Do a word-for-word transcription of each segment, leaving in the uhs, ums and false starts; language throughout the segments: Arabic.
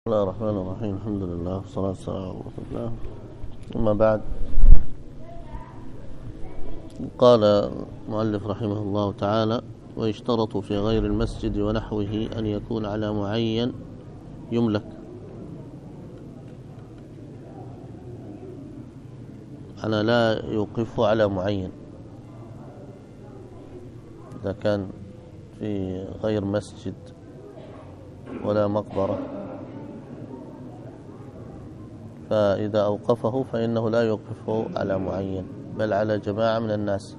بسم الله الرحمن الرحيم. الحمد لله والصلاة والسلام على رسول الله. أما بعد، قال المؤلف رحمه الله تعالى: ويشترط في غير المسجد ونحوه أن يكون على معين يملك، أنا لا يوقفه على معين. إذا كان في غير مسجد ولا مقبرة، فإذا أوقفه فإنه لا يوقفه على معين، بل على جماعة من الناس،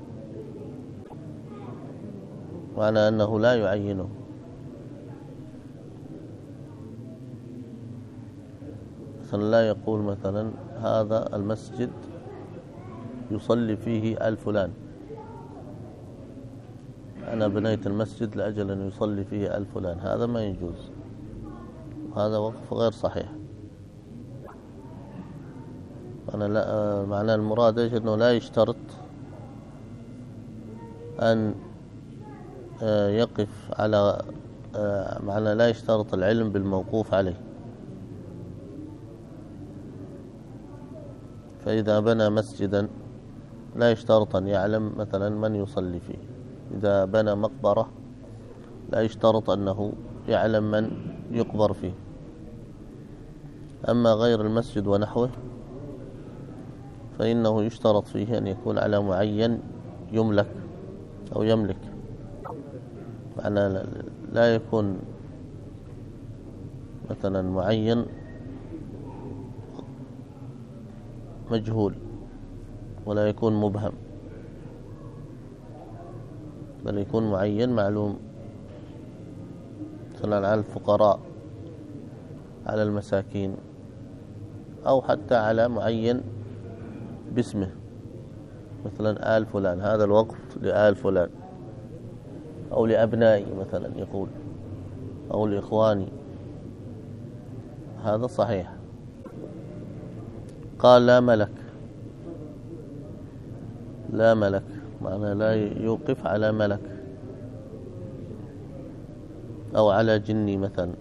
معنى أنه لا يعينه. مثلا لا يقول مثلا هذا المسجد يصلي فيه آل فلان، أنا بنيت المسجد لأجل أن يصلي فيه آل فلان، هذا ما يجوز، هذا وقف غير صحيح. أنا لا معنى المراد إيش؟ أنه لا يشترط أن يقف على معنى لا يشترط العلم بالموقوف عليه. فإذا بنى مسجدا لا يشترط أن يعلم مثلا من يصلي فيه. إذا بنى مقبرة لا يشترط أنه يعلم من يقبر فيه. أما غير المسجد ونحوه فإنه يشترط فيه أن يكون على معين يملك أو يملك، معنى لا يكون مثلا معين مجهول ولا يكون مبهم، بل يكون معين معلوم، مثلا على الفقراء، على المساكين، أو حتى على معين باسمه، مثلا آل فلان، هذا الوقف لآل فلان، أو لأبنائي مثلا يقول، أو لإخواني، هذا صحيح. قال لا ملك، لا ملك معنى لا يوقف على ملك أو على جني مثلا،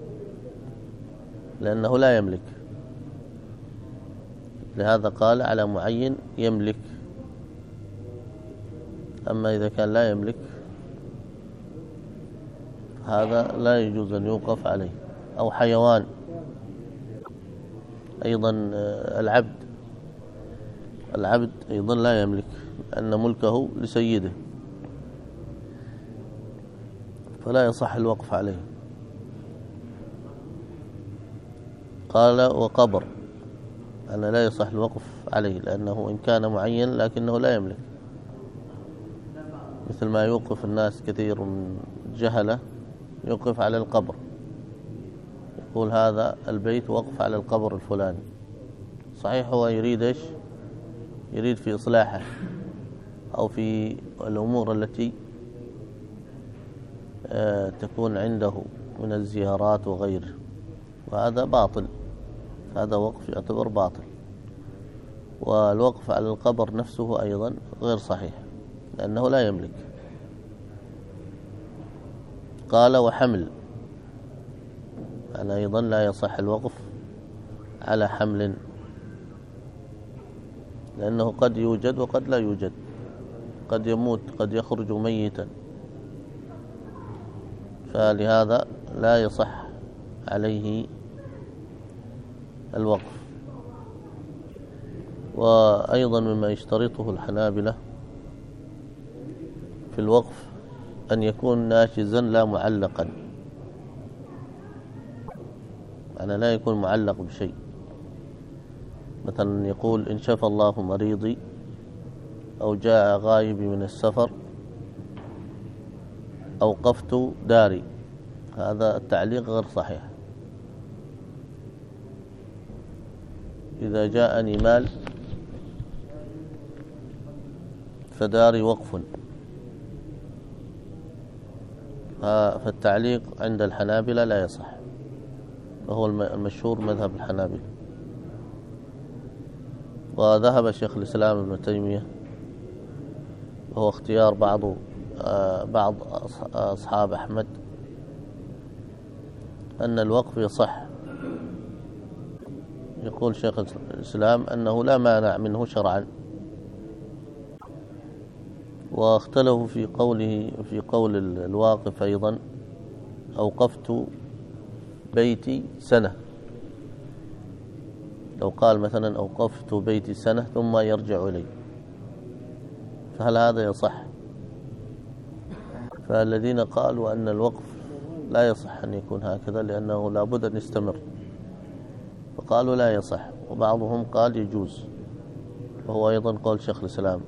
لأنه لا يملك، لهذا قال على معين يملك. أما إذا كان لا يملك هذا لا يجوز أن يوقف عليه. أو حيوان أيضا، العبد العبد أيضا لا يملك، لأن ملكه لسيده، فلا يصح الوقف عليه. قال وقبر، أنا لا يصح الوقف عليه، لأنه إن كان معين لكنه لا يملك، مثل ما يوقف الناس كثير من جهلة، يوقف على القبر، يقول هذا البيت وقف على القبر الفلاني. صحيح هو يريد إيش؟ يريد في إصلاحه أو في الأمور التي تكون عنده من الزيارات وغيره، وهذا باطل، هذا وقف يعتبر باطل. والوقف على القبر نفسه أيضا غير صحيح، لأنه لا يملك. قال وحمل، أنا أيضا لا يصح الوقف على حمل، لأنه قد يوجد وقد لا يوجد، قد يموت، قد يخرج ميتا، فلهذا لا يصح عليه الوقف. وأيضا مما يشترطه الحنابلة في الوقف أن يكون ناشزا لا معلقا، يعني لا يكون معلق بشيء. مثلا يقول إن شفى الله مريضي، أو جاء غائبي من السفر، أوقفت داري، هذا التعليق غير صحيح. إذا جاءني مال فداري وقف، فالتعليق عند الحنابلة لا يصح، وهو المشهور مذهب الحنابلة. وذهب شيخ الإسلام ابن تيمية، وهو اختيار بعض بعض أصحاب أحمد، أن الوقف يصح يقول شيخ الإسلام أنه لا مانع منه شرعا. واختلفوا في قوله في قول الواقف أيضا: أوقفت بيتي سنة. لو قال مثلا أوقفت بيتي سنة ثم يرجع إلي، فهل هذا يصح؟ فالذين قالوا أن الوقف لا يصح أن يكون هكذا لأنه لابد أن يستمر، فقالوا لا يصح. وبعضهم قال يجوز، وهو أيضا قول شيخ الإسلام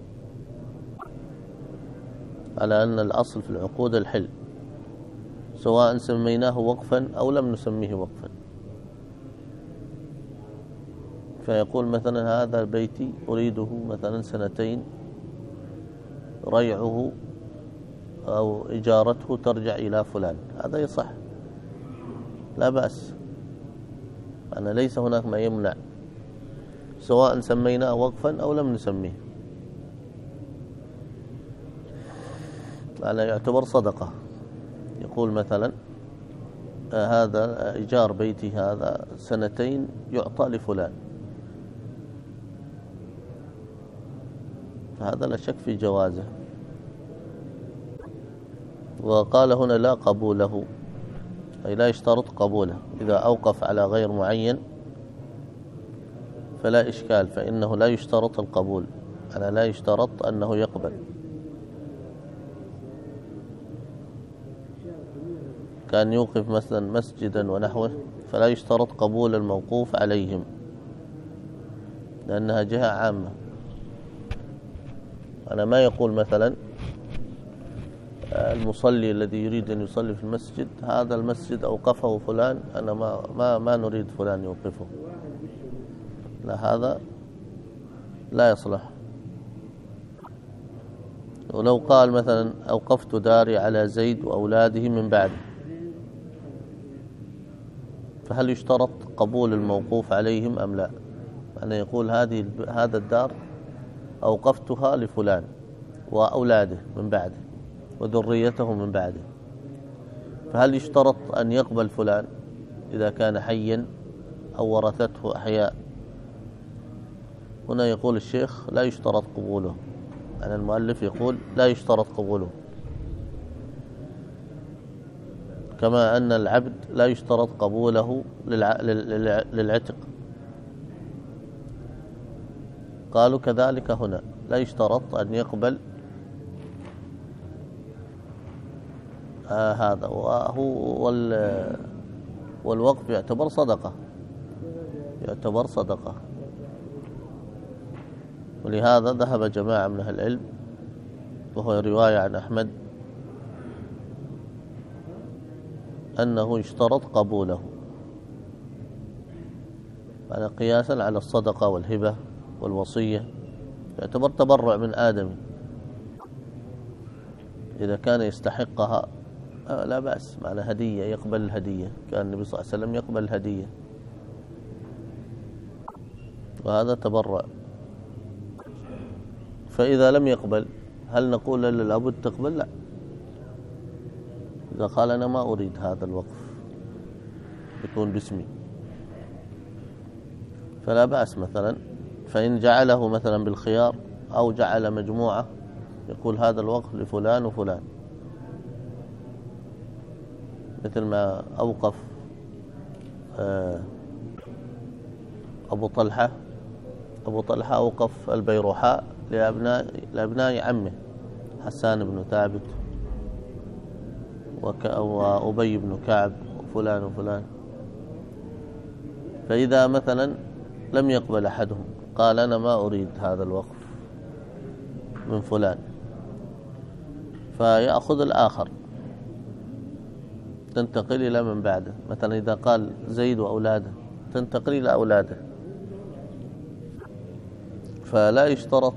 على أن الأصل في العقود الحل، سواء سميناه وقفا أو لم نسميه وقفا. فيقول مثلا هذا بيتي أريده مثلا سنتين، ريعه أو إجارته ترجع إلى فلان، هذا يصح لا بأس. أنا ليس هناك ما يمنع، سواء سميناه وقفا أو لم نسميه، أنا يعتبر صدقة. يقول مثلا هذا إيجار بيتي هذا سنتين يعطى لفلان، فهذا لا شك في جوازه. وقال هنا لا قبوله، أي لا يشترط قبوله. إذا أوقف على غير معين فلا إشكال، فإنه لا يشترط القبول، أنا لا يشترط أنه يقبل. كان يوقف مثلا مسجدا ونحوه فلا يشترط قبول الموقوف عليهم، لأنها جهة عامة. أنا ما يقول مثلا المصلي الذي يريد أن يصلي في المسجد هذا المسجد أوقفه فلان، أنا ما ما ما نريد فلان يوقفه، لا، هذا لا يصلح. ولو قال مثلا أوقفت داري على زيد وأولاده من بعده، فهل يشترط قبول الموقوف عليهم أم لا؟ أنا يقول هذه هذا الدار أوقفتها لفلان وأولاده من بعده وذريته من بعده، فهل يشترط أن يقبل فلان إذا كان حيا أو ورثته أحياء؟ هنا يقول الشيخ لا يشترط قبوله، أنا المؤلف يقول لا يشترط قبوله، كما أن العبد لا يشترط قبوله للعتق. قالوا كذلك هنا لا يشترط أن يقبل آه هذا. وهو والوقف يعتبر صدقة، يعتبر صدقة. ولهذا ذهب جماعة من أهل العلم، وهو رواية عن أحمد، أنه يشترط قبوله، على قياسا على الصدقة والهبة والوصية، يعتبر تبرع من آدم إذا كان يستحقها لا بأس، معنى هدية، يقبل الهدية، كان النبي صلى الله عليه وسلم يقبل الهدية، وهذا تبرع. فإذا لم يقبل هل نقول له لابد تقبل؟ لا، إذا قال أنا ما أريد هذا الوقف يكون باسمي فلا بأس مثلا. فإن جعله مثلا بالخيار أو جعل مجموعة يقول هذا الوقف لفلان وفلان، مثل ما أوقف أبو طلحة أبو طلحة أوقف البيروحاء لأبناء لأبناء عمه حسان بن ثابت وأبي بن كعب وفلان وفلان. فإذا مثلا لم يقبل أحدهم قال أنا ما أريد هذا الوقف من فلان، فيأخذ الآخر، تنتقل إلى من بعده. مثلا إذا قال زيد وأولاده تنتقل إلى أولاده، فلا يشترط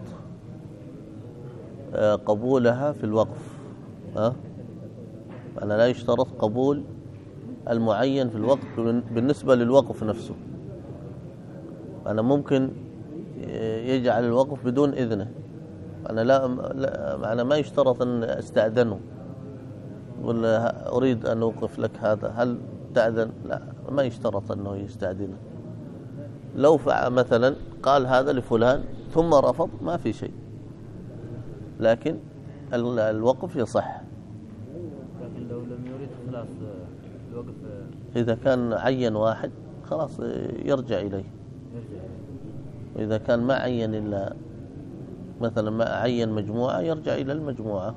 قبولها في الوقف. ها؟ أنا لا يشترط قبول المعين في الوقف بالنسبة للوقف نفسه. أنا ممكن يجعل الوقف بدون إذنه، أنا لا, لا أنا ما يشترط أن أستأذنه ولا أريد أن أوقف لك هذا، هل تأذن؟ لا، ما يشترط أنه يستأذنه، لو فعل مثلا قال هذا لفلان ثم رفض ما في شيء، لكن الوقف يصح. لكن لو لم يريد خلاص الوقف، إذا كان عين واحد خلاص يرجع إليه. وإذا كان ما عين إلا مثلا ما عين مجموعة يرجع إلى المجموعة.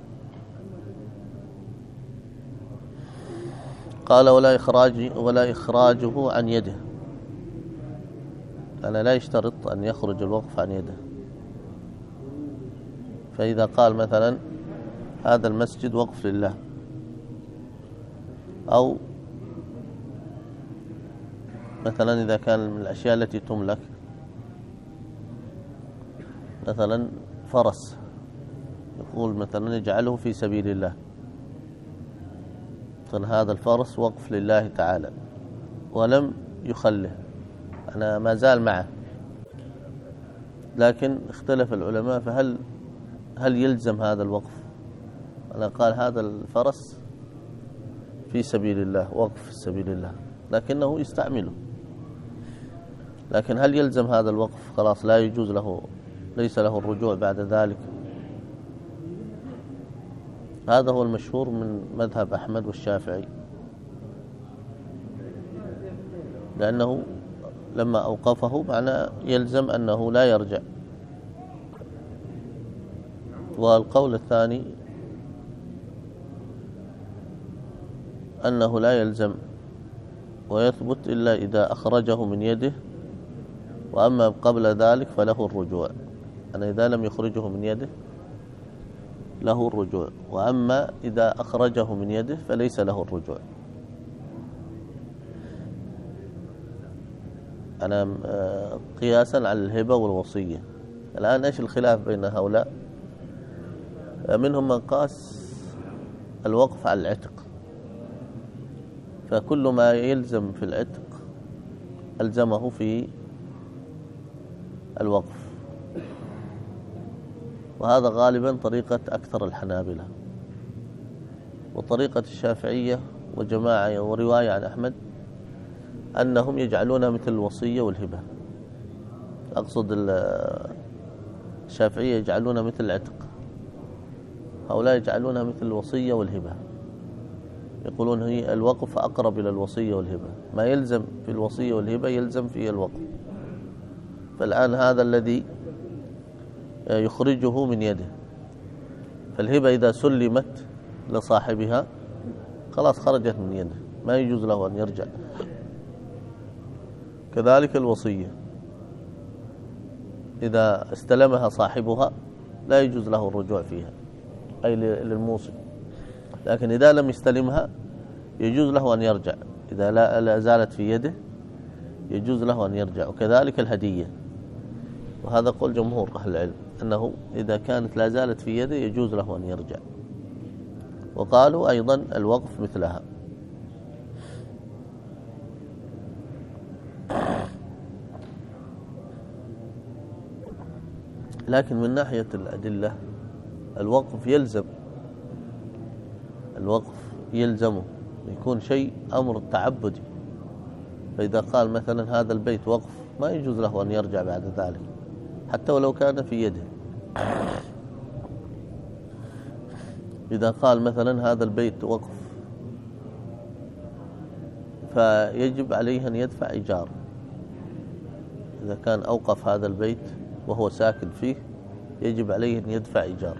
قال ولا إخراج ولا إخراجه عن يده، أنا لا يشترط أن يخرج الوقف عن يده. فإذا قال مثلا هذا المسجد وقف لله، أو مثلا إذا كان من الأشياء التي تملك مثلا فرس، يقول مثلا اجعله في سبيل الله، هذا الفرس وقف لله تعالى ولم يخله، أنا ما زال معه، لكن اختلف العلماء فهل هل يلزم هذا الوقف؟ أنا قال هذا الفرس في سبيل الله، وقف في سبيل الله، لكنه يستعمله، لكن هل يلزم هذا الوقف؟ خلاص لا يجوز له، ليس له الرجوع بعد ذلك. هذا هو المشهور من مذهب أحمد والشافعي، لأنه لما أوقفه معنى يلزم أنه لا يرجع. والقول الثاني أنه لا يلزم ويثبت إلا إذا أخرجه من يده، وأما قبل ذلك فله الرجوع. أنا إذا لم يخرجه من يده له الرجوع، وأما إذا أخرجه من يده فليس له الرجوع. أنا قياسا على الهبة والوصية. الآن إيش الخلاف بين هؤلاء؟ منهم من قاس الوقف على العتق، فكل ما يلزم في العتق ألزمه في الوقف، وهذا غالبا طريقة أكثر الحنابلة. وطريقة الشافعية وجماعة ورواية عن أحمد أنهم يجعلونها مثل الوصية والهبة. أقصد الشافعية يجعلونها مثل العتق، هؤلاء يجعلونها مثل الوصية والهبة، يقولون هي الوقف أقرب إلى الوصية والهبة، ما يلزم في الوصية والهبة يلزم في الوقف. فالآن هذا الذي يخرجه من يده، فالهبة إذا سلمت لصاحبها خلاص خرجت من يده، ما يجوز له أن يرجع. كذلك الوصية إذا استلمها صاحبها لا يجوز له الرجوع فيها، أي للموصي، لكن إذا لم يستلمها يجوز له أن يرجع، إذا لا زالت في يده يجوز له أن يرجع. وكذلك الهدية، وهذا قول جمهور أهل العلم أنه إذا كانت لا زالت في يده يجوز له أن يرجع. وقالوا أيضا الوقف مثلها. لكن من ناحية الأدلة الوقف يلزم، الوقف يلزمه يكون شيء أمر تعبدي. فإذا قال مثلا هذا البيت وقف ما يجوز له أن يرجع بعد ذلك حتى ولو كان في يده. إذا قال مثلا هذا البيت وقف فيجب عليه أن يدفع إيجار. إذا كان أوقف هذا البيت وهو ساكن فيه يجب عليه أن يدفع إيجار،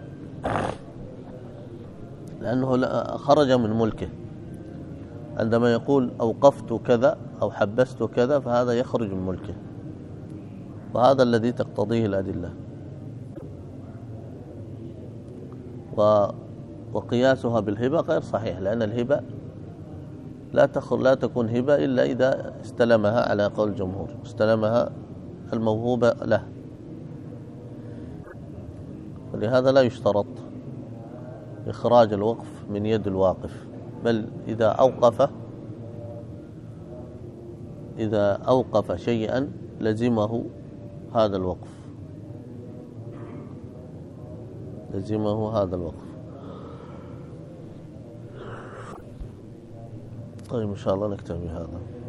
لأنه خرج من ملكه. عندما يقول أوقفت كذا أو حبست كذا فهذا يخرج من ملكه، وهذا الذي تقتضيه الأدلة. وقياسها بالهبة غير صحيح، لأن الهبة لا لا تكون هبة إلا إذا استلمها على قول الجمهور، استلمها الموهوبة له، ولهذا لا يشترط إخراج الوقف من يد الواقف، بل إذا أوقف إذا أوقف شيئا لزمه هذا الوقف، لزمه هذا الوقف. طيب إن شاء الله نكتفي بهذا.